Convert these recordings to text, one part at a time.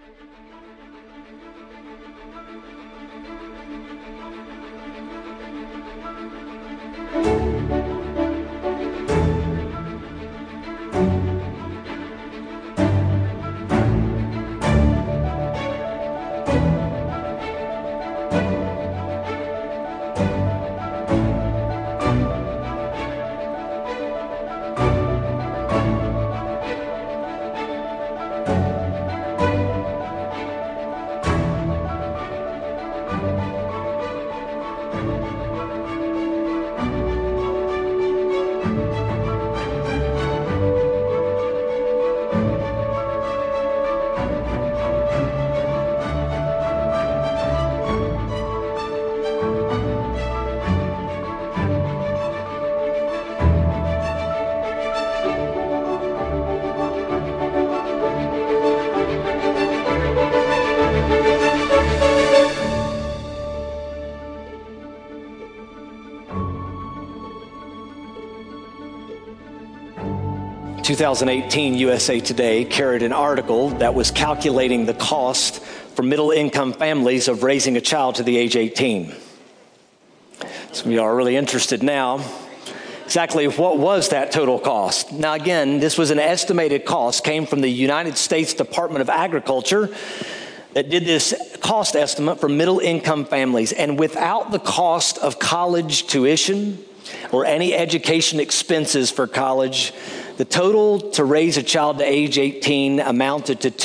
In 2018, USA Today carried an article that was calculating the cost for middle-income families of raising a child to the age 18. Some of you are really interested now. Exactly what was that total cost? Now again, this was an estimated cost, came from the United States Department of Agriculture that did this cost estimate for middle-income families. And without the cost of college tuition or any education expenses for college, the total to raise a child to age 18 amounted to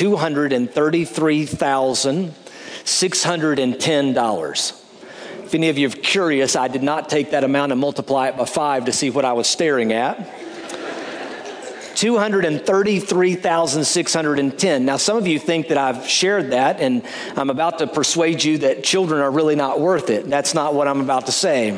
$233,610. If any of you are curious, I did not take that amount and multiply it by 5 to see what I was staring at. $233,610. Now, some of you think that I've shared that, and I'm about to persuade you that children are really not worth it. That's not what I'm about to say.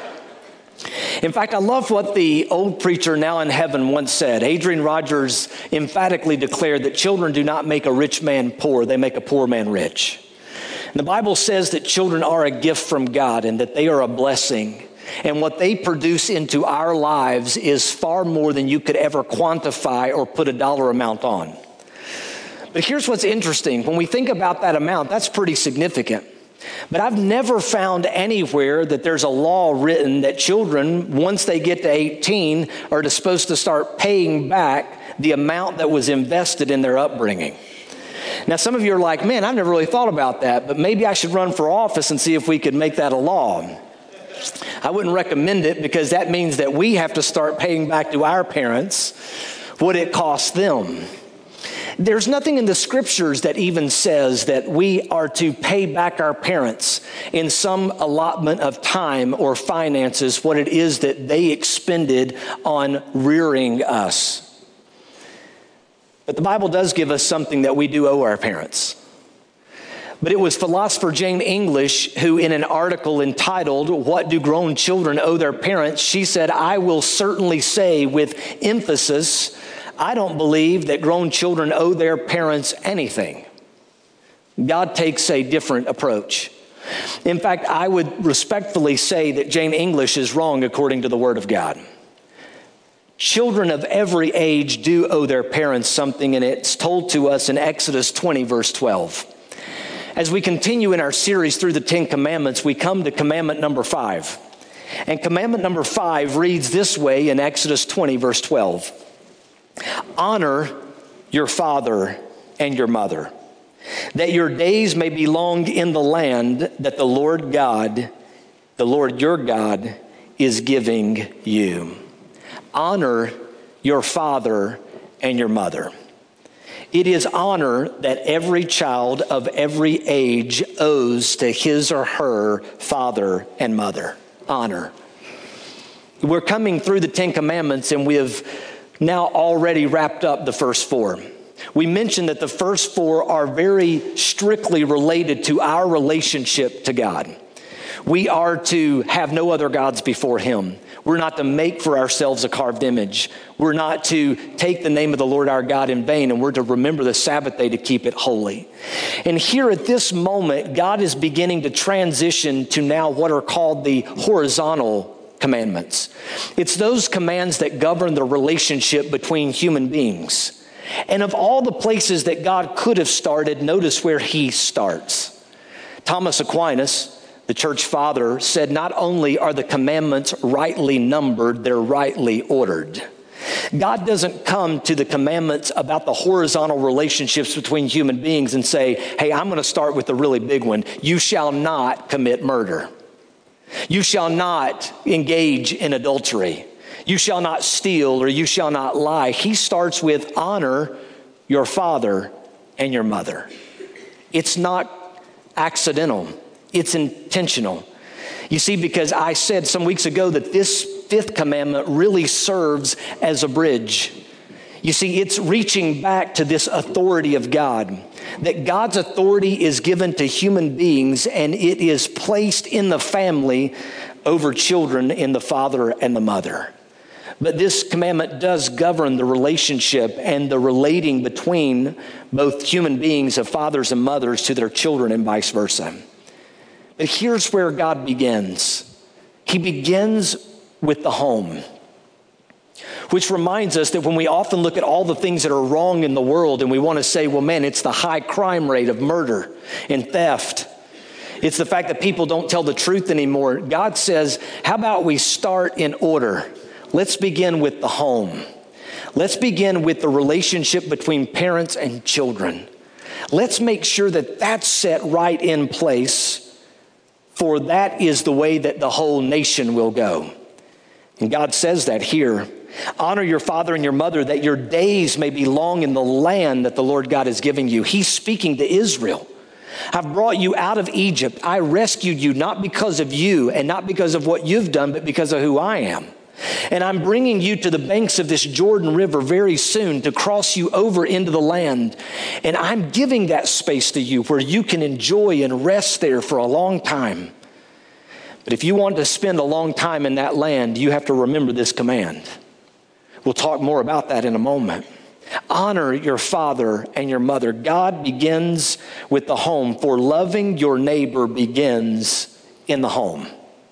In fact, I love what the old preacher now in heaven once said. Adrian Rogers emphatically declared that children do not make a rich man poor, they make a poor man rich. And the Bible says that children are a gift from God and that they are a blessing. And what they produce into our lives is far more than you could ever quantify or put a dollar amount on. But here's what's interesting. When we think about that amount, that's pretty significant. But I've never found anywhere that there's a law written that children, once they get to 18, are supposed to start paying back the amount that was invested in their upbringing. Now, some of you are like, man, I've never really thought about that, but maybe I should run for office and see if we could make that a law. I wouldn't recommend it because that means that we have to start paying back to our parents what it costs them. There's nothing in the scriptures that even says that we are to pay back our parents in some allotment of time or finances what it is that they expended on rearing us. But the Bible does give us something that we do owe our parents. But it was philosopher Jane English who, in an article entitled, "What Do Grown Children Owe Their Parents?" she said, "I will certainly say with emphasis, I don't believe that grown children owe their parents anything. God takes a different approach." In fact, I would respectfully say that Jane English is wrong according to the Word of God. Children of every age do owe their parents something, and it's told to us in Exodus 20, verse 12. As we continue in our series through the 10 Commandments, we come to commandment number 5. And commandment number 5 reads this way in Exodus 20, verse 12. Honor your father and your mother, that your days may be long in the land that the Lord your God, is giving you. Honor your father and your mother. It is honor that every child of every age owes to his or her father and mother. Honor. We're coming through the 10 Commandments, and we have now already wrapped up the first 4. We mentioned that the first 4 are very strictly related to our relationship to God. We are to have no other gods before him. We're not to make for ourselves a carved image. We're not to take the name of the Lord our God in vain, and we're to remember the Sabbath day to keep it holy. And here at this moment, God is beginning to transition to now what are called the horizontal commandments. It's those commands that govern the relationship between human beings. And of all the places that God could have started, notice where he starts. Thomas Aquinas, the church father, said not only are the commandments rightly numbered, they're rightly ordered. God doesn't come to the commandments about the horizontal relationships between human beings and say, hey, I'm going to start with the really big one. You shall not commit murder. You shall not engage in adultery. You shall not steal, or you shall not lie. He starts with honor your father and your mother. It's not accidental. It's intentional. You see, because I said some weeks ago that this fifth commandment really serves as a bridge. You see, it's reaching back to this authority of God, that God's authority is given to human beings and it is placed in the family over children in the father and the mother. But this commandment does govern the relationship and the relating between both human beings of fathers and mothers to their children and vice versa. But here's where God begins. He begins with the home, which reminds us that when we often look at all the things that are wrong in the world and we want to say, well, man, it's the high crime rate of murder and theft. It's the fact that people don't tell the truth anymore. God says, how about we start in order? Let's begin with the home. Let's begin with the relationship between parents and children. Let's make sure that that's set right in place, for that is the way that the whole nation will go. And God says that here. Honor your father and your mother, that your days may be long in the land that the Lord God is giving you. He's speaking to Israel. I've brought you out of Egypt. I rescued you not because of you and not because of what you've done, but because of who I am. And I'm bringing you to the banks of this Jordan River very soon to cross you over into the land. And I'm giving that space to you where you can enjoy and rest there for a long time. But if you want to spend a long time in that land, you have to remember this command. We'll talk more about that in a moment. Honor your father and your mother. God begins with the home, for loving your neighbor begins in the home.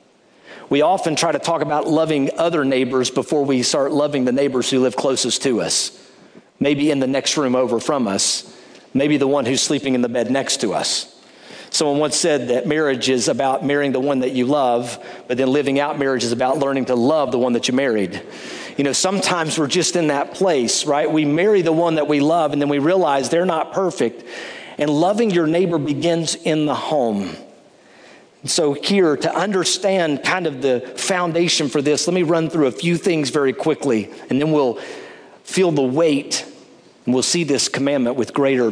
We often try to talk about loving other neighbors before we start loving the neighbors who live closest to us. Maybe in the next room over from us. Maybe the one who's sleeping in the bed next to us. Someone once said that marriage is about marrying the one that you love, but then living out marriage is about learning to love the one that you married. You know, sometimes we're just in that place, right? We marry the one that we love, and then we realize they're not perfect. And loving your neighbor begins in the home. So here, to understand kind of the foundation for this, let me run through a few things very quickly, and then we'll feel the weight, and we'll see this commandment with greater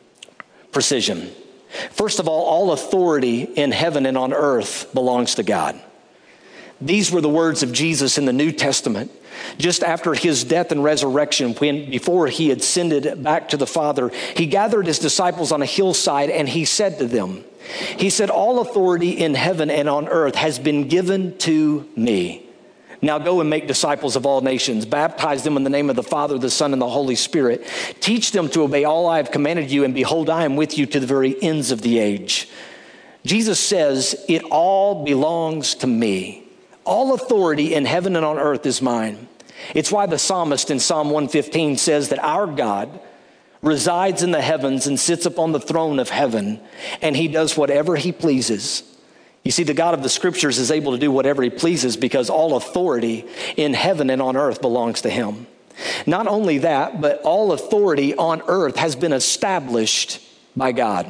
precision. First of all authority in heaven and on earth belongs to God. These were the words of Jesus in the New Testament. Just after his death and resurrection, before he ascended back to the Father, he gathered his disciples on a hillside and he said to them, he said, all authority in heaven and on earth has been given to me. Now go and make disciples of all nations. Baptize them in the name of the Father, the Son, and the Holy Spirit. Teach them to obey all I have commanded you, and behold, I am with you to the very ends of the age. Jesus says, it all belongs to me. All authority in heaven and on earth is mine. It's why the psalmist in Psalm 115 says that our God resides in the heavens and sits upon the throne of heaven, and he does whatever he pleases. You see, the God of the scriptures is able to do whatever he pleases because all authority in heaven and on earth belongs to him. Not only that, but all authority on earth has been established by God.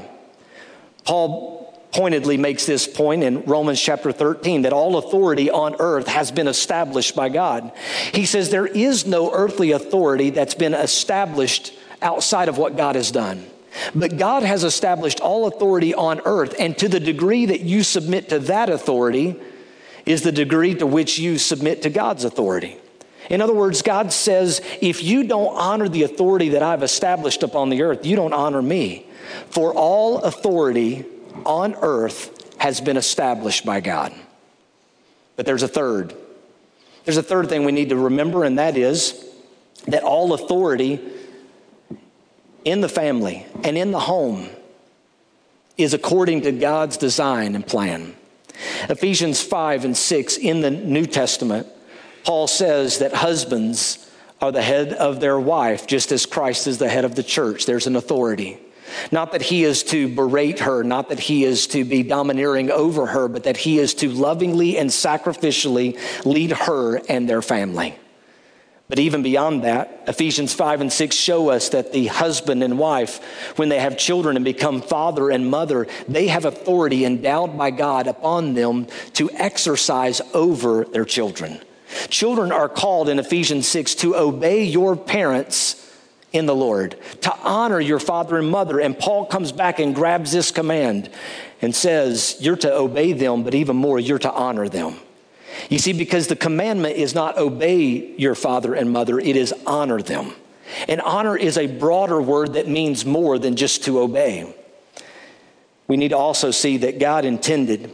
Paul pointedly makes this point in Romans chapter 13, that all authority on earth has been established by God. He says there is no earthly authority that's been established outside of what God has done. But God has established all authority on earth, and to the degree that you submit to that authority is the degree to which you submit to God's authority. In other words, God says, if you don't honor the authority that I've established upon the earth, you don't honor me. For all authority on earth has been established by God. But there's a third. There's a third thing we need to remember, and that is that all authority in the family and in the home is according to God's design and plan. Ephesians 5 and 6 in the New Testament, Paul says that husbands are the head of their wife, just as Christ is the head of the church. There's an authority. Not that he is to berate her, not that he is to be domineering over her, but that he is to lovingly and sacrificially lead her and their family. But even beyond that, Ephesians 5 and 6 show us that the husband and wife, when they have children and become father and mother, they have authority endowed by God upon them to exercise over their children. Children are called in Ephesians 6 to obey your parents in the Lord, to honor your father and mother. And Paul comes back and grabs this command and says, you're to obey them, but even more, you're to honor them. You see, because the commandment is not obey your father and mother, it is honor them. And honor is a broader word that means more than just to obey. We need to also see that God intended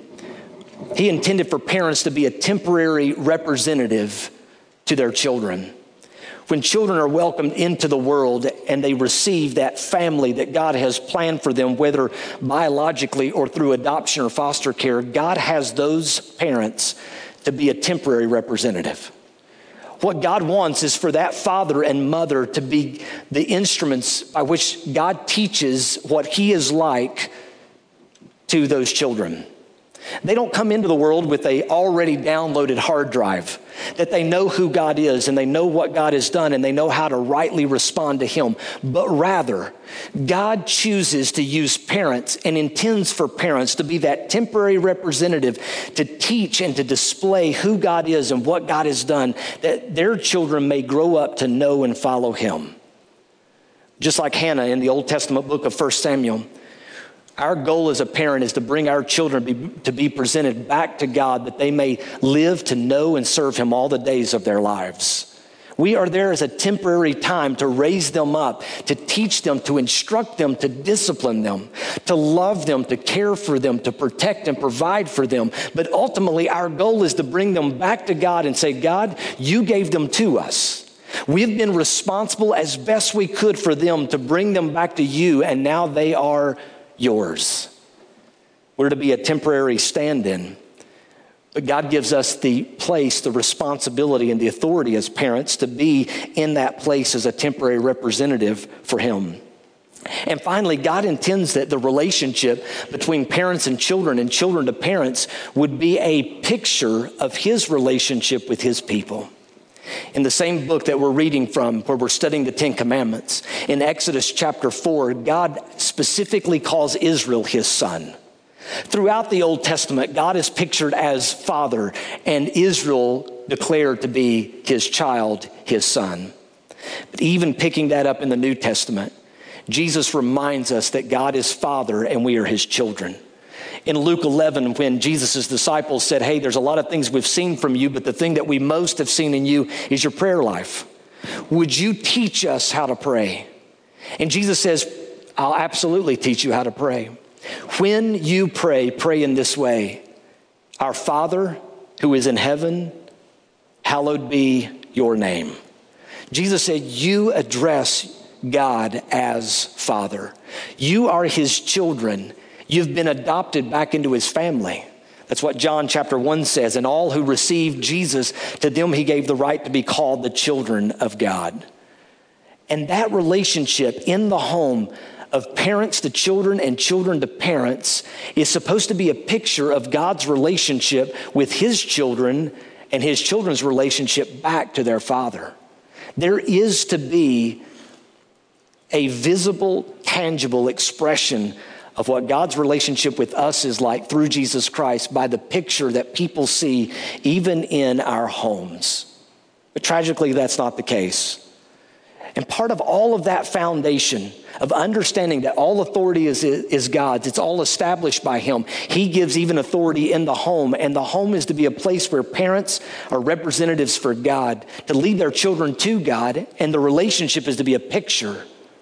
for parents to be a temporary representative to their children. When children are welcomed into the world and they receive that family that God has planned for them, whether biologically or through adoption or foster care, God has those parents to be a temporary representative. What God wants is for that father and mother to be the instruments by which God teaches what he is like to those children. They don't come into the world with a already downloaded hard drive, that they know who God is and they know what God has done and they know how to rightly respond to him. But rather, God chooses to use parents and intends for parents to be that temporary representative to teach and to display who God is and what God has done, that their children may grow up to know and follow him. Just like Hannah in the Old Testament book of 1 Samuel, our goal as a parent is to bring our children to be presented back to God, that they may live to know and serve him all the days of their lives. We are there as a temporary time to raise them up, to teach them, to instruct them, to discipline them, to love them, to care for them, to protect and provide for them. But ultimately, our goal is to bring them back to God and say, God, you gave them to us. We've been responsible as best we could for them to bring them back to you, and now they are yours. We're to be a temporary stand-in. But God gives us the place, the responsibility, and the authority as parents to be in that place as a temporary representative for him. And finally, God intends that the relationship between parents and children to parents would be a picture of his relationship with his people. In the same book that we're reading from, where we're studying the Ten Commandments, in Exodus chapter 4, God specifically calls Israel his son. Throughout the Old Testament, God is pictured as father, and Israel declared to be his child, his son. But even picking that up in the New Testament, Jesus reminds us that God is father and we are his children. In Luke 11, when Jesus' disciples said, hey, there's a lot of things we've seen from you, but the thing that we most have seen in you is your prayer life. Would you teach us how to pray? And Jesus says, I'll absolutely teach you how to pray. When you pray, pray in this way. Our Father who is in heaven, hallowed be your name. Jesus said, you address God as Father. You are his children. You've been adopted back into his family. That's what John chapter 1 says. And all who received Jesus, to them he gave the right to be called the children of God. And that relationship in the home of parents to children and children to parents is supposed to be a picture of God's relationship with his children and his children's relationship back to their Father. There is to be a visible, tangible expression of what God's relationship with us is like through Jesus Christ by the picture that people see even in our homes. But tragically, that's not the case. And part of all of that foundation of understanding that all authority is God's, it's all established by him. He gives even authority in the home, and the home is to be a place where parents are representatives for God, to lead their children to God, and the relationship is to be a picture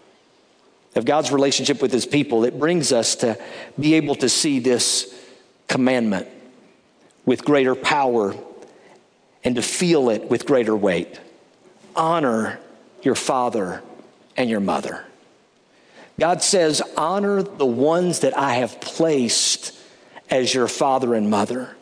of God's relationship with his people. It brings us to be able to see this commandment with greater power and to feel it with greater weight. Honor your father and your mother. God says, honor the ones that I have placed as your father and mother.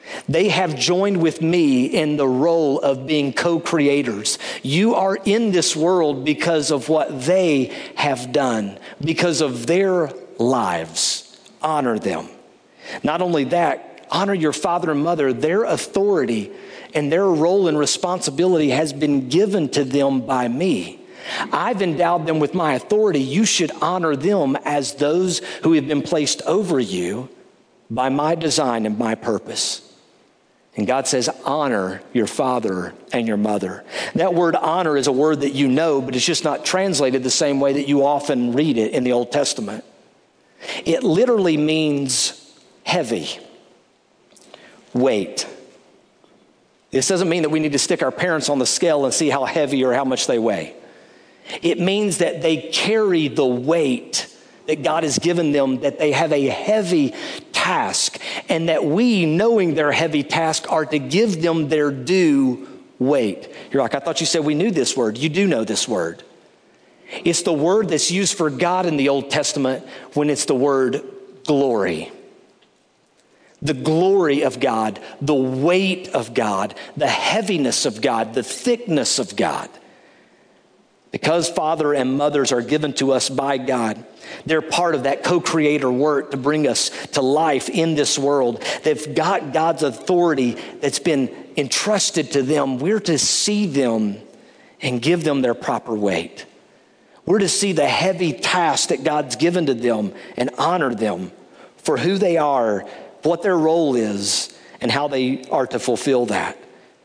They have joined with me in the role of being co-creators. You are in this world because of what they have done, because of their lives. Honor them. Not only that, honor your father and mother. Their authority and their role and responsibility has been given to them by me. I've endowed them with my authority. You should honor them as those who have been placed over you by my design and my purpose. And God says, honor your father and your mother. That word honor is a word that you know, but it's just not translated the same way that you often read it in the Old Testament. It literally means heavy, weight. This doesn't mean that we need to stick our parents on the scale and see how heavy or how much they weigh. It means that they carry the weight that God has given them, that they have a heavy task, and that we, knowing their heavy task, are to give them their due weight. You're like, I thought you said we knew this word. You do know this word. It's the word that's used for God in the Old Testament when it's the word glory. The glory of God, the weight of God, the heaviness of God, the thickness of God. Because father and mothers are given to us by God, they're part of that co-creator work to bring us to life in this world. They've got God's authority that's been entrusted to them. We're to see them and give them their proper weight. We're to see the heavy task that God's given to them and honor them for who they are, what their role is, and how they are to fulfill that.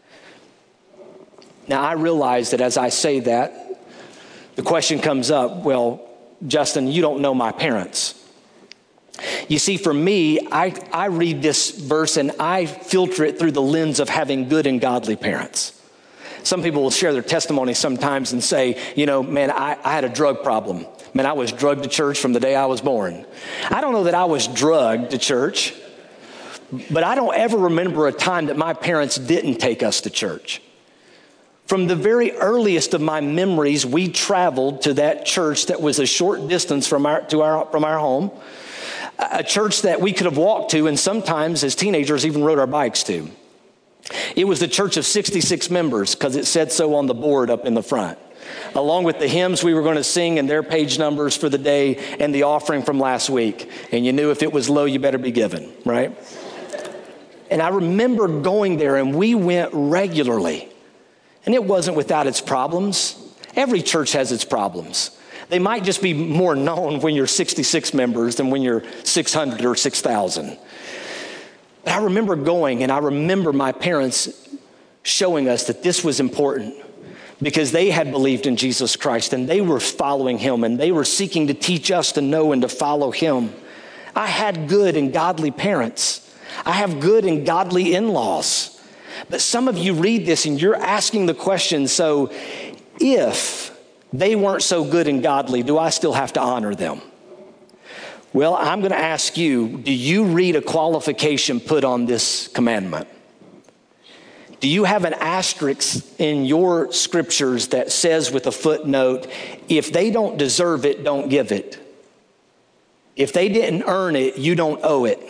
Now, I realize that as I say that, the question comes up, well, Justin, you don't know my parents. You see, for me, I read this verse and I filter it through the lens of having good and godly parents. Some people will share their testimony sometimes and say, you know, man, I had a drug problem. Man, I was drugged to church from the day I was born. I don't know that I was drugged to church, but I don't ever remember a time that my parents didn't take us to church. From the very earliest of my memories, we traveled to that church that was a short distance from our home, a church that we could have walked to, and sometimes as teenagers even rode our bikes to. It was the church of 66 members because it said so on the board up in the front, along with the hymns we were going to sing and their page numbers for the day and the offering from last week. And you knew if it was low, you better be giving, right? And I remember going there, and we went regularly. And it wasn't without its problems. Every church has its problems. They might just be more known when you're 66 members than when you're 600 or 6,000. But I remember going, and I remember my parents showing us that this was important because they had believed in Jesus Christ and they were following him and they were seeking to teach us to know and to follow him. I had good and godly parents. I have good and godly in-laws. But some of you read this and you're asking the question, so if they weren't so good and godly, do I still have to honor them? Well, I'm going to ask you, do you read a qualification put on this commandment? Do you have an asterisk in your scriptures that says with a footnote, if they don't deserve it, don't give it? If they didn't earn it, you don't owe it.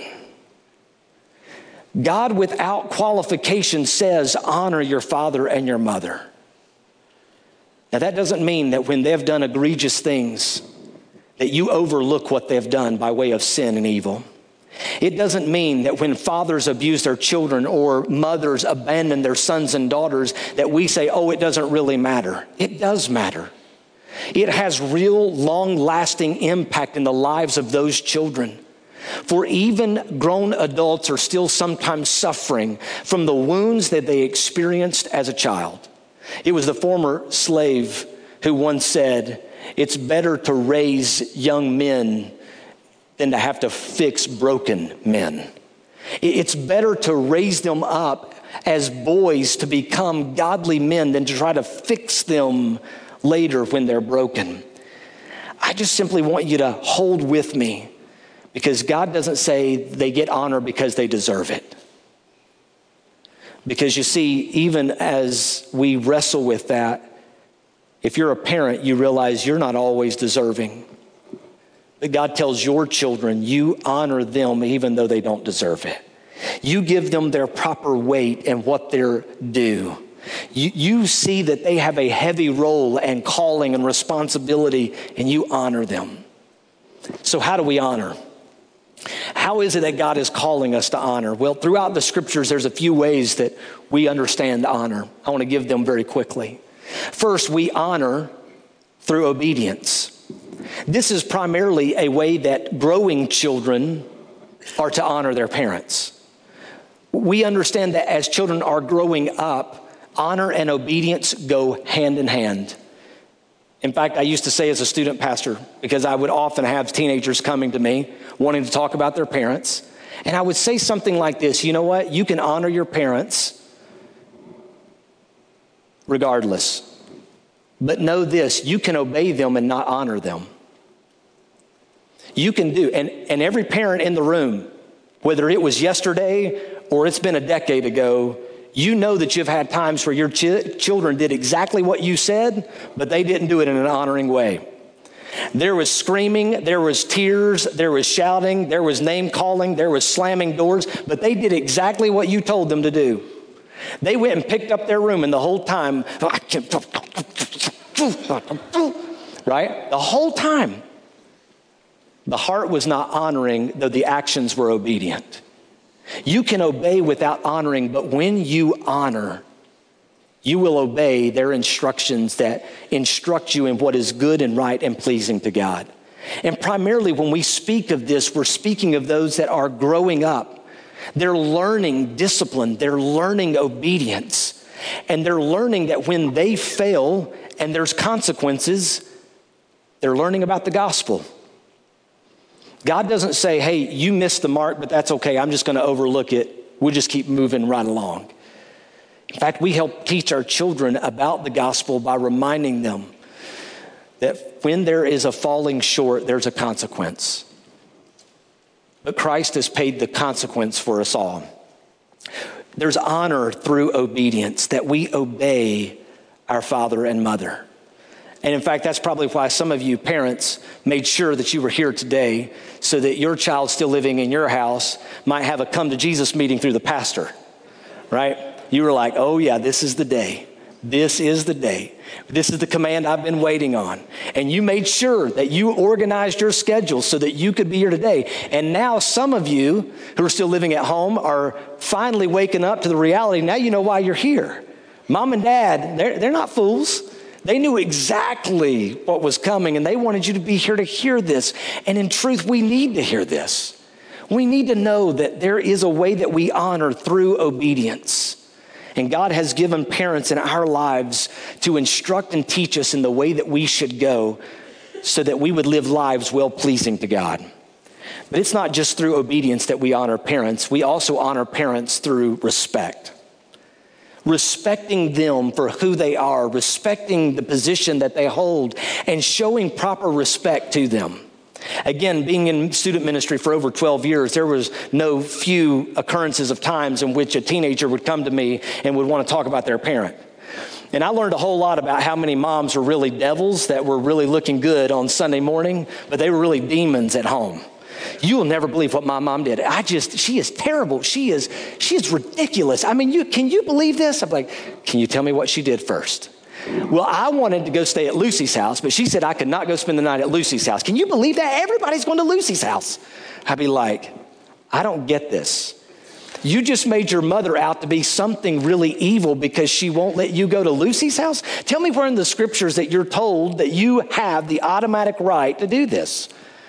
God, without qualification, says, honor your father and your mother. Now, that doesn't mean that when they've done egregious things, that you overlook what they've done by way of sin and evil. It doesn't mean that when fathers abuse their children or mothers abandon their sons and daughters, that we say, oh, it doesn't really matter. It does matter. It has real, long-lasting impact in the lives of those children. For even grown adults are still sometimes suffering from the wounds that they experienced as a child. It was the former slave who once said, it's better to raise young men than to have to fix broken men. It's better to raise them up as boys to become godly men than to try to fix them later when they're broken. I just simply want you to hold with me. Because God doesn't say they get honor because they deserve it. Because you see, even as we wrestle with that, if you're a parent, you realize you're not always deserving. But God tells your children, you honor them even though they don't deserve it. You give them their proper weight and what they're due. You see that they have a heavy role and calling and responsibility, and you honor them. So how do we honor? How is it that God is calling us to honor? Well, throughout the scriptures, there's a few ways that we understand honor. I want to give them very quickly. First, we honor through obedience. This is primarily a way that growing children are to honor their parents. We understand that as children are growing up, honor and obedience go hand in hand. In fact, I used to say as a student pastor, because I would often have teenagers coming to me wanting to talk about their parents, and I would say something like this: you know what? You can honor your parents regardless. But know this, you can obey them and not honor them. You can do, and every parent in the room, whether it was yesterday or it's been a decade ago, you know that you've had times where your children did exactly what you said, but they didn't do it in an honoring way. There was screaming, there was tears, there was shouting, there was name calling, there was slamming doors, but they did exactly what you told them to do. They went and picked up their room, and the whole time, right? The whole time, the heart was not honoring, though the actions were obedient. You can obey without honoring, but when you honor, you will obey their instructions that instruct you in what is good and right and pleasing to God. And primarily when we speak of this, we're speaking of those that are growing up. They're learning discipline, they're learning obedience, and they're learning that when they fail and there's consequences, they're learning about the gospel. God doesn't say, hey, you missed the mark, but that's okay. I'm just going to overlook it. We'll just keep moving right along. In fact, we help teach our children about the gospel by reminding them that when there is a falling short, there's a consequence. But Christ has paid the consequence for us all. There's honor through obedience, that we obey our father and mother. And in fact, that's probably why some of you parents made sure that you were here today so that your child still living in your house might have a come to Jesus meeting through the pastor, right? You were like, oh yeah, this is the day. This is the day. This is the command I've been waiting on. And you made sure that you organized your schedule so that you could be here today. And now some of you who are still living at home are finally waking up to the reality. Now you know why you're here. Mom and dad, they're not fools. They knew exactly what was coming, and they wanted you to be here to hear this. And in truth, we need to hear this. We need to know that there is a way that we honor through obedience. And God has given parents in our lives to instruct and teach us in the way that we should go so that we would live lives well-pleasing to God. But it's not just through obedience that we honor parents. We also honor parents through respect. Respecting them for who they are, respecting the position that they hold, and showing proper respect to them. Again, being in student ministry for over 12 years, there was no few occurrences of times in which a teenager would come to me and would want to talk about their parent. And I learned a whole lot about how many moms were really devils that were really looking good on Sunday morning, but they were really demons at home. You will never believe what my mom did. She is terrible. She is ridiculous. I mean, can you believe this? I'm like, can you tell me what she did first? Well, I wanted to go stay at Lucy's house, but she said I could not go spend the night at Lucy's house. Can you believe that? Everybody's going to Lucy's house. I'd be like, I don't get this. You just made your mother out to be something really evil because she won't let you go to Lucy's house? Tell me where in the scriptures that you're told that you have the automatic right to do this.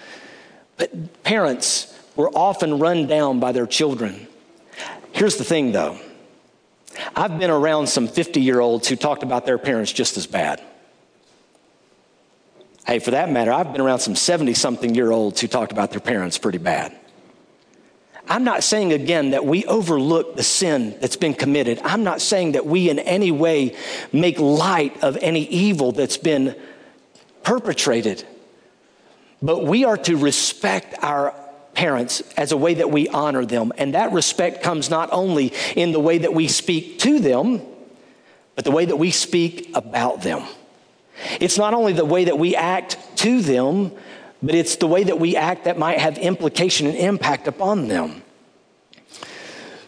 But parents were often run down by their children. Here's the thing, though. I've been around some 50-year-olds who talked about their parents just as bad. Hey, for that matter, I've been around some 70-something-year-olds who talked about their parents pretty bad. I'm not saying, again, that we overlook the sin that's been committed. I'm not saying that we in any way make light of any evil that's been perpetrated. But we are to respect our parents as a way that we honor them. And that respect comes not only in the way that we speak to them, but the way that we speak about them. It's not only the way that we act to them, but it's the way that we act that might have implication and impact upon them.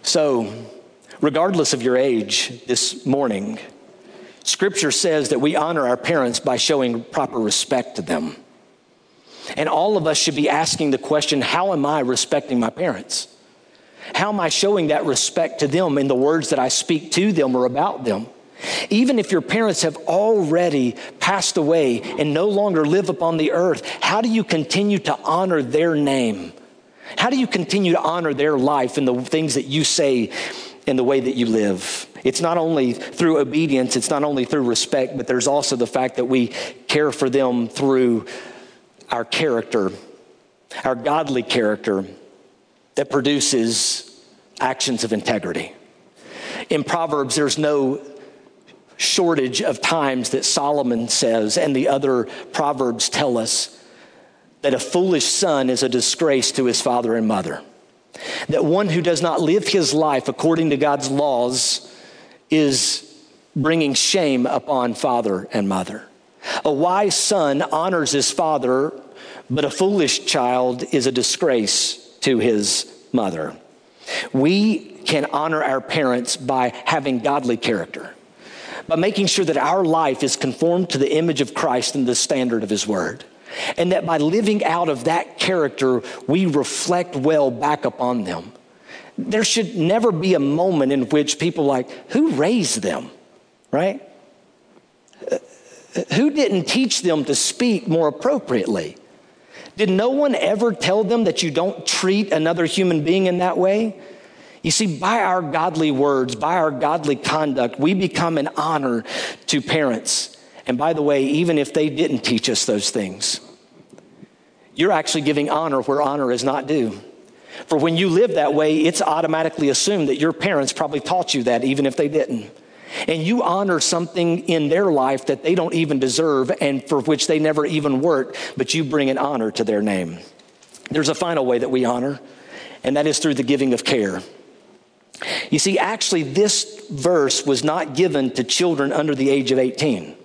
So, regardless of your age this morning, Scripture says that we honor our parents by showing proper respect to them. And all of us should be asking the question, how am I respecting my parents? How am I showing that respect to them in the words that I speak to them or about them? Even if your parents have already passed away and no longer live upon the earth, how do you continue to honor their name? How do you continue to honor their life and the things that you say and the way that you live? It's not only through obedience, it's not only through respect, but there's also the fact that we care for them through our character, our godly character that produces actions of integrity. In Proverbs, there's no shortage of times that Solomon says, and the other Proverbs tell us, that a foolish son is a disgrace to his father and mother. That one who does not live his life according to God's laws is bringing shame upon father and mother. A wise son honors his father, but a foolish child is a disgrace to his mother. We can honor our parents by having godly character, by making sure that our life is conformed to the image of Christ and the standard of his word. And that by living out of that character, we reflect well back upon them. There should never be a moment in which people are like, who raised them, right? Who didn't teach them to speak more appropriately? Did no one ever tell them that you don't treat another human being in that way? You see, by our godly words, by our godly conduct, we become an honor to parents. And by the way, even if they didn't teach us those things, you're actually giving honor where honor is not due. For when you live that way, it's automatically assumed that your parents probably taught you that, even if they didn't. And you honor something in their life that they don't even deserve and for which they never even worked, but you bring an honor to their name. There's a final way that we honor, and that is through the giving of care. You see, actually, this verse was not given to children under the age of 18.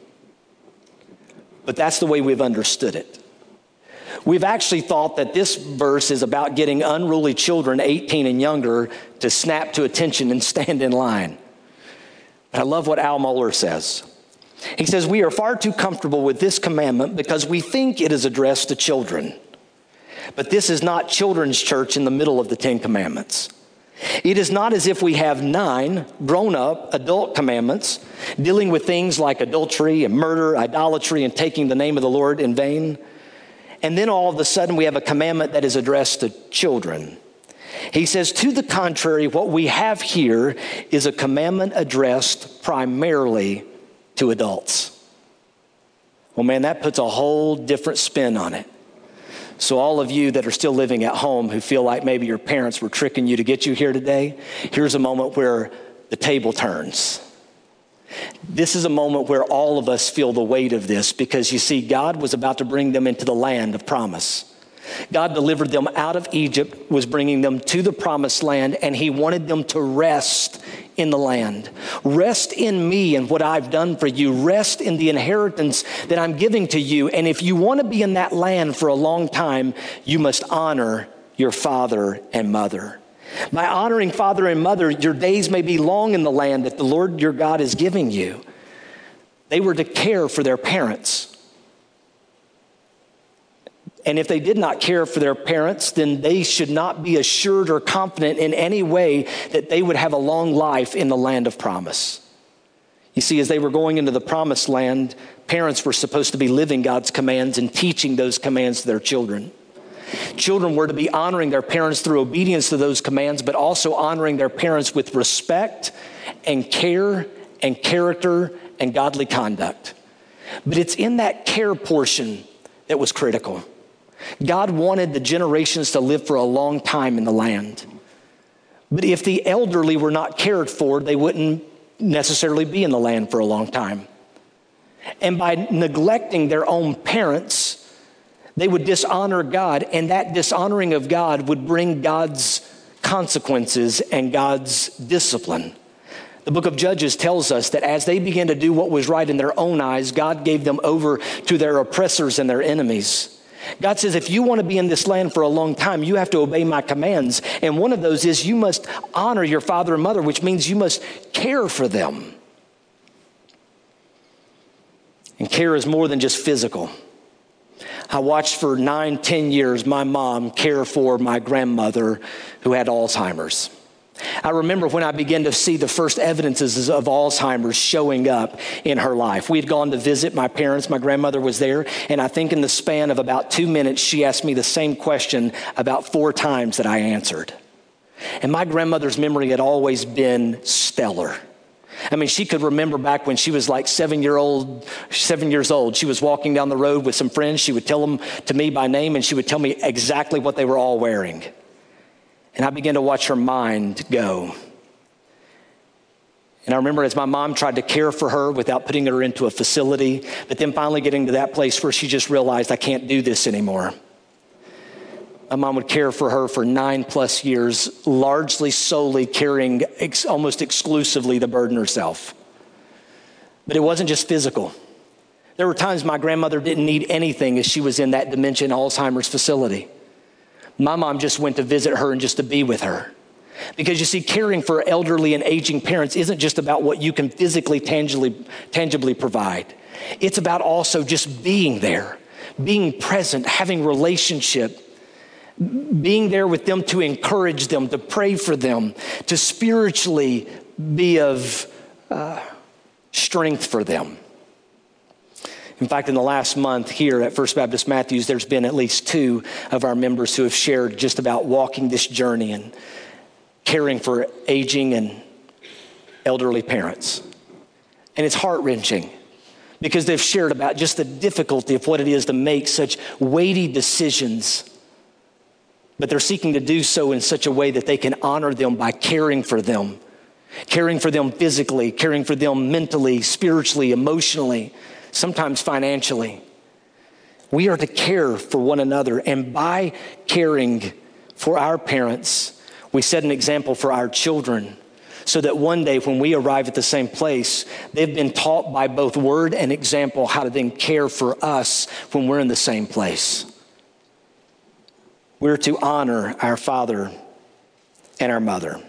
But that's the way we've understood it. We've actually thought that this verse is about getting unruly children, 18 and younger, to snap to attention and stand in line. I love what Al Mohler says. He says, we are far too comfortable with this commandment because we think it is addressed to children. But this is not children's church in the middle of the 10 commandments. It is not as if we have 9 grown-up adult commandments dealing with things like adultery and murder, idolatry, and taking the name of the Lord in vain. And then all of a sudden we have a commandment that is addressed to children. He says, to the contrary, what we have here is a commandment addressed primarily to adults. Well, man, that puts a whole different spin on it. So all of you that are still living at home who feel like maybe your parents were tricking you to get you here today, here's a moment where the table turns. This is a moment where all of us feel the weight of this because you see, God was about to bring them into the land of promise. God delivered them out of Egypt, was bringing them to the promised land, and he wanted them to rest in the land. Rest in me and what I've done for you. Rest in the inheritance that I'm giving to you. And if you want to be in that land for a long time, you must honor your father and mother. By honoring father and mother, your days may be long in the land that the Lord your God is giving you. They were to care for their parents. And if they did not care for their parents, then they should not be assured or confident in any way that they would have a long life in the land of promise. You see, as they were going into the promised land, parents were supposed to be living God's commands and teaching those commands to their children. Children were to be honoring their parents through obedience to those commands, but also honoring their parents with respect and care and character and godly conduct. But it's in that care portion that was critical. God wanted the generations to live for a long time in the land. But if the elderly were not cared for, they wouldn't necessarily be in the land for a long time. And by neglecting their own parents, they would dishonor God, and that dishonoring of God would bring God's consequences and God's discipline. The book of Judges tells us that as they began to do what was right in their own eyes, God gave them over to their oppressors and their enemies. God says, if you want to be in this land for a long time, you have to obey my commands. And one of those is you must honor your father and mother, which means you must care for them. And care is more than just physical. I watched for 9-10 years my mom care for my grandmother who had Alzheimer's. I remember when I began to see the first evidences of Alzheimer's showing up in her life. We had gone to visit my parents. My grandmother was there. And I think in the span of about 2 minutes, she asked me the same question about 4 times that I answered. And my grandmother's memory had always been stellar. I mean, she could remember back when she was like 7 years old. She was walking down the road with some friends. She would tell them to me by name, and she would tell me exactly what they were all wearing. And I began to watch her mind go. And I remember as my mom tried to care for her without putting her into a facility, but then finally getting to that place where she just realized, I can't do this anymore. My mom would care for her for 9+ years, largely solely carrying almost exclusively the burden herself. But it wasn't just physical. There were times my grandmother didn't need anything as she was in that dementia and Alzheimer's facility. My mom just went to visit her and just to be with her. Because you see, caring for elderly and aging parents isn't just about what you can physically, tangibly provide. It's about also just being there, being present, having relationship, being there with them to encourage them, to pray for them, to spiritually be of strength for them. In fact, in the last month here at First Baptist Matthews, there's been at least 2 of our members who have shared just about walking this journey and caring for aging and elderly parents. And it's heart-wrenching because they've shared about just the difficulty of what it is to make such weighty decisions. But they're seeking to do so in such a way that they can honor them by caring for them physically, caring for them mentally, spiritually, emotionally, sometimes financially. We are to care for one another. And by caring for our parents, we set an example for our children so that one day when we arrive at the same place, they've been taught by both word and example how to then care for us when we're in the same place. We're to honor our father and our mother.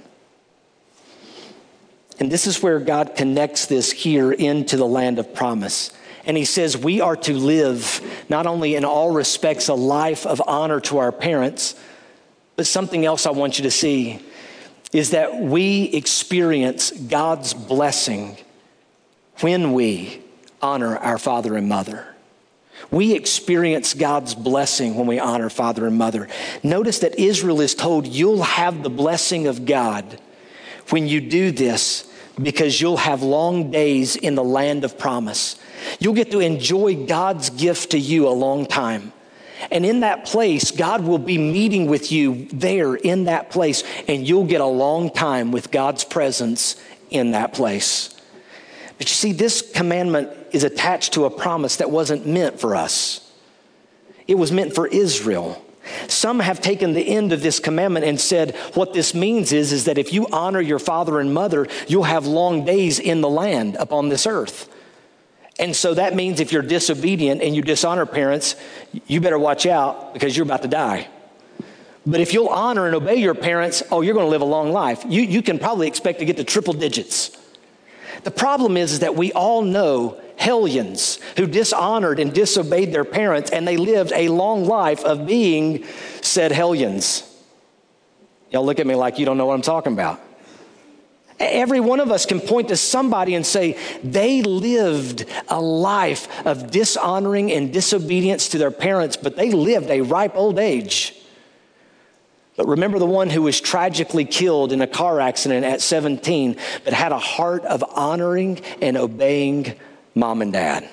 And this is where God connects this here into the land of promise. And he says we are to live not only in all respects a life of honor to our parents, but something else I want you to see is that we experience God's blessing when we honor our father and mother. We experience God's blessing when we honor father and mother. Notice that Israel is told you'll have the blessing of God when you do this because you'll have long days in the land of promise. You'll get to enjoy God's gift to you a long time. And in that place, God will be meeting with you there in that place, and you'll get a long time with God's presence in that place. But you see, this commandment is attached to a promise that wasn't meant for us. It was meant for Israel. Some have taken the end of this commandment and said what this means is that if you honor your father and mother, you'll have long days in the land upon this earth. And so that means if you're disobedient and you dishonor parents, you better watch out because you're about to die. But if you'll honor and obey your parents, you're going to live a long life. You can probably expect to get to triple digits. The problem is that we all know hellions who dishonored and disobeyed their parents, and they lived a long life of being said hellions. Y'all look at me like you don't know what I'm talking about. Every one of us can point to somebody and say they lived a life of dishonoring and disobedience to their parents, but they lived a ripe old age. But remember the one who was tragically killed in a car accident at 17, but had a heart of honoring and obeying mom and dad.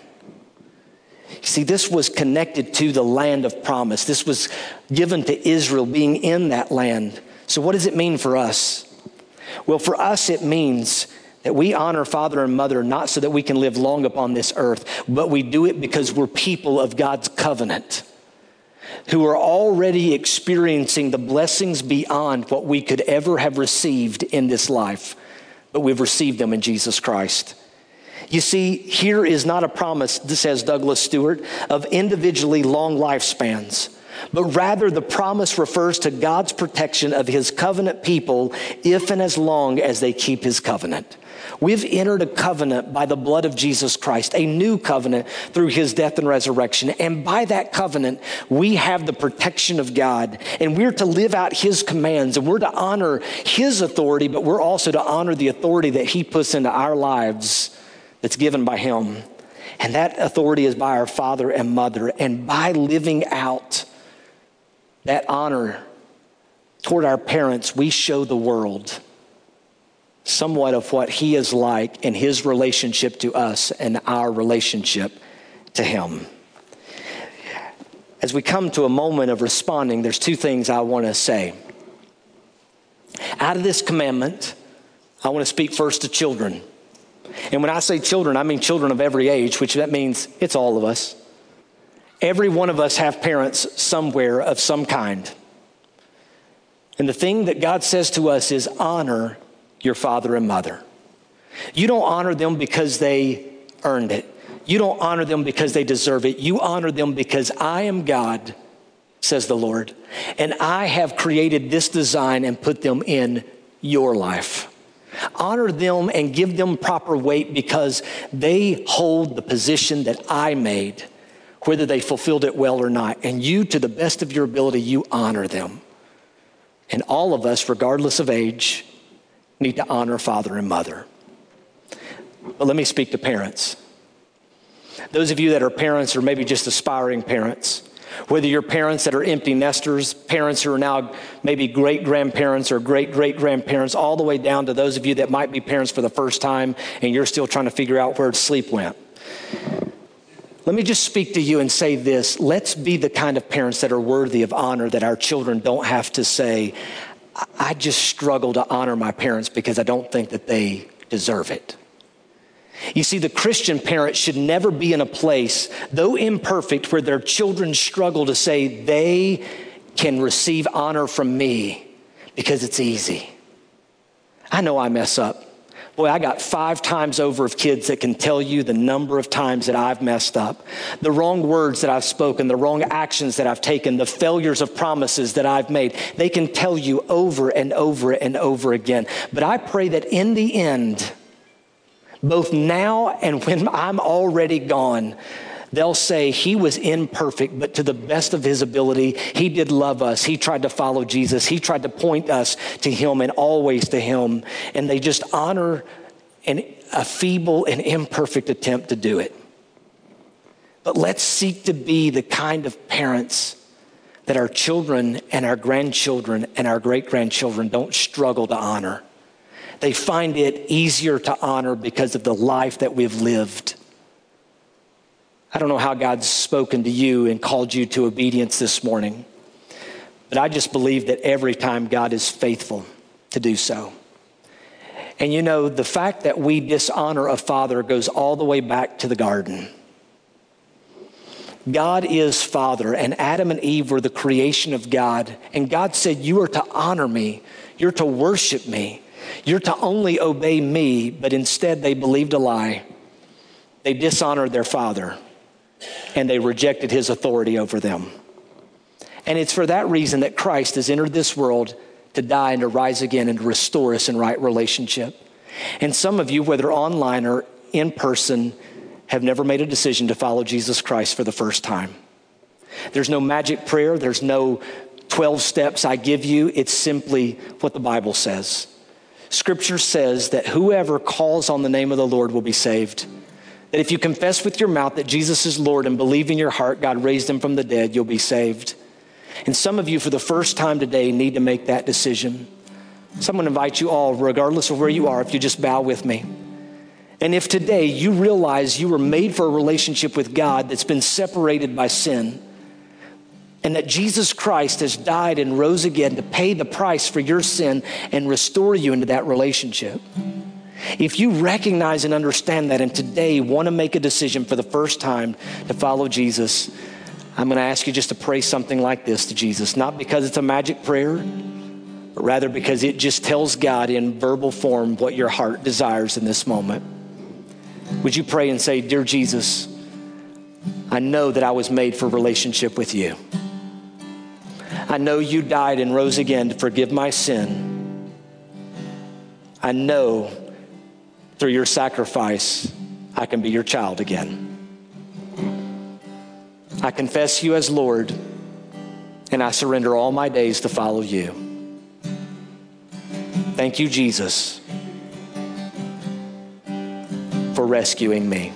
See, this was connected to the land of promise. This was given to Israel being in that land. So what does it mean for us? Well, for us, it means that we honor father and mother, not so that we can live long upon this earth, but we do it because we're people of God's covenant who are already experiencing the blessings beyond what we could ever have received in this life, but we've received them in Jesus Christ. You see, here is not a promise, says Douglas Stewart, of individually long lifespans, but rather the promise refers to God's protection of his covenant people if and as long as they keep his covenant. We've entered a covenant by the blood of Jesus Christ, a new covenant through his death and resurrection. And by that covenant, we have the protection of God, and we're to live out his commands, and we're to honor his authority, but we're also to honor the authority that he puts into our lives that's given by him. And that authority is by our father and mother. And by living out that honor toward our parents, we show the world somewhat of what he is like in his relationship to us and our relationship to him. As we come to a moment of responding, there's two things I want to say. Out of this commandment, I want to speak first to children. And when I say children, I mean children of every age, which that means it's all of us. Every one of us have parents somewhere of some kind. And the thing that God says to us is honor your father and mother. You don't honor them because they earned it. You don't honor them because they deserve it. You honor them because I am God, says the Lord, and I have created this design and put them in your life. Honor them and give them proper weight because they hold the position that I made, whether they fulfilled it well or not. And you, to the best of your ability, you honor them. And all of us, regardless of age, need to honor father and mother. But let me speak to parents. Those of you that are parents or maybe just aspiring parents, whether you're parents that are empty nesters, parents who are now maybe great-grandparents or great-great-grandparents, all the way down to those of you that might be parents for the first time and you're still trying to figure out where sleep went. Let me just speak to you and say this. Let's be the kind of parents that are worthy of honor, that our children don't have to say, I just struggle to honor my parents because I don't think that they deserve it. You see, the Christian parent should never be in a place, though imperfect, where their children struggle to say they can receive honor from me because it's easy. I know I mess up. Boy, I got 5 times over of kids that can tell you the number of times that I've messed up, the wrong words that I've spoken, the wrong actions that I've taken, the failures of promises that I've made. They can tell you over and over and over again. But I pray that in the end, both now and when I'm already gone, they'll say he was imperfect, but to the best of his ability, he did love us. He tried to follow Jesus. He tried to point us to him and always to him. And they just honor a feeble and imperfect attempt to do it. But let's seek to be the kind of parents that our children and our grandchildren and our great-grandchildren don't struggle to honor. They find it easier to honor because of the life that we've lived. I don't know how God's spoken to you and called you to obedience this morning, but I just believe that every time God is faithful to do so. And you know, the fact that we dishonor a father goes all the way back to the garden. God is Father, and Adam and Eve were the creation of God. And God said, you are to honor me. You're to worship me. You're to only obey me, but instead they believed a lie. They dishonored their father, and they rejected his authority over them. And it's for that reason that Christ has entered this world to die and to rise again and to restore us in right relationship. And some of you, whether online or in person, have never made a decision to follow Jesus Christ for the first time. There's no magic prayer. There's no 12 steps I give you. It's simply what the Bible says. Scripture says that whoever calls on the name of the Lord will be saved. That if you confess with your mouth that Jesus is Lord and believe in your heart God raised him from the dead, you'll be saved. And some of you for the first time today need to make that decision. Someone invite you all, regardless of where you are, if you just bow with me. And if today you realize you were made for a relationship with God that's been separated by sin, and that Jesus Christ has died and rose again to pay the price for your sin and restore you into that relationship. If you recognize and understand that and today want to make a decision for the first time to follow Jesus, I'm going to ask you just to pray something like this to Jesus, not because it's a magic prayer, but rather because it just tells God in verbal form what your heart desires in this moment. Would you pray and say, "Dear Jesus, I know that I was made for relationship with you. I know you died and rose again to forgive my sin. I know through your sacrifice, I can be your child again. I confess you as Lord, and I surrender all my days to follow you. Thank you, Jesus, for rescuing me."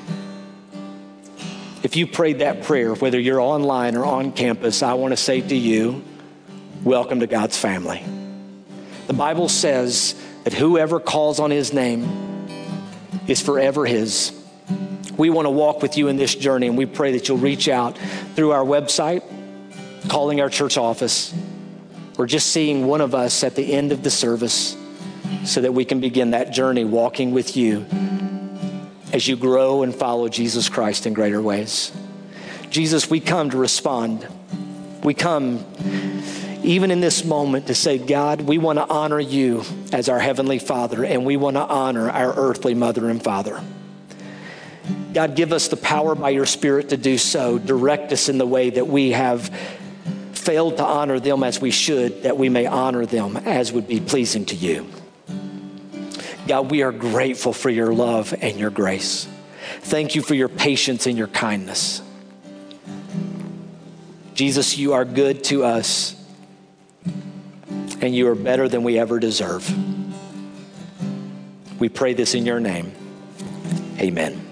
If you prayed that prayer, whether you're online or on campus, I want to say to you, welcome to God's family. The Bible says that whoever calls on his name is forever his. We want to walk with you in this journey, and we pray that you'll reach out through our website, calling our church office, or just seeing one of us at the end of the service so that we can begin that journey walking with you as you grow and follow Jesus Christ in greater ways. Jesus, we come to respond. We come even in this moment to say, God, we want to honor you as our Heavenly Father, and we want to honor our earthly mother and father. God, give us the power by your Spirit to do so. Direct us in the way that we have failed to honor them as we should, that we may honor them as would be pleasing to you. God, we are grateful for your love and your grace. Thank you for your patience and your kindness. Jesus, you are good to us, and you are better than we ever deserve. We pray this in your name. Amen.